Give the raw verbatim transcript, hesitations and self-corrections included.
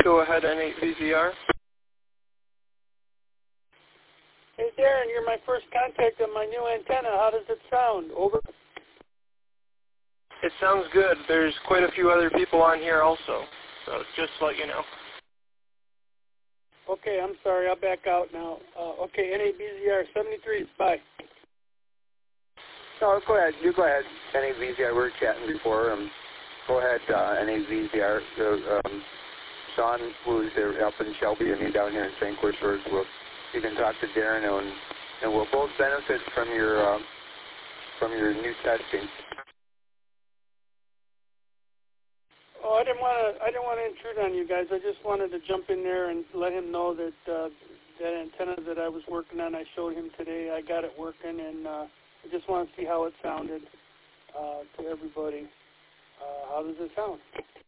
Go ahead, N eight V Z R. Hey, Darren, you're my first contact on my new antenna. How does it sound? Over. It sounds good. There's quite a few other people on here also, so just to let you know. Okay, I'm sorry. I'll back out now. Uh, okay, N eight V Z R seventy-three. Bye. No, go ahead. You go ahead. N eight V Z R. We were chatting before. Um, go ahead, uh, N eight V Z R. So, um, Sean, who's there up in Shelby, and me down here in Saint Petersburg, will you can talk to Darren, and, and we'll both benefit from your uh, from your new testing. Oh, I didn't want to. I didn't want to intrude on you guys. I just wanted to jump in there and let him know that uh, that antenna that I was working on, I showed him today. I got it working, and uh, I just want to see how it sounded uh, to everybody. Uh, how does it sound?